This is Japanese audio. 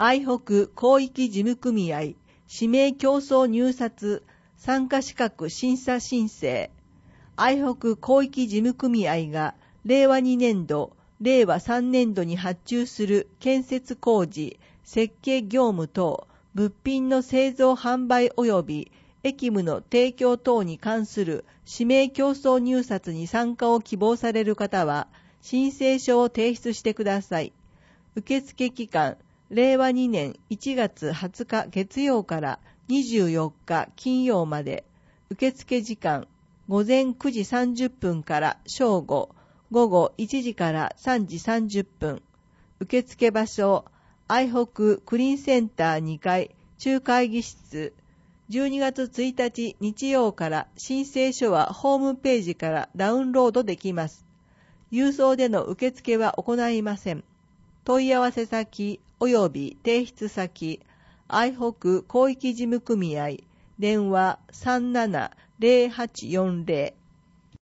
愛北広域事務組合指名競争入札参加資格審査申請。愛北広域事務組合が令和2年度、令和3年度に発注する建設工事、設計業務等、物品の製造販売及び役務の提供等に関する指名競争入札に参加を希望される方は、申請書を提出してください。受付期間、令和2年1月20日月曜から24日金曜まで。受付時間、午前9時30分から正午、午後1時から3時30分。受付場所、愛北クリーンセンター2階中会議室。12月1日日曜から申請書はホームページからダウンロードできます。郵送での受付は行いません。問い合わせ先及び提出先、愛北広域事務組合、電話37-0840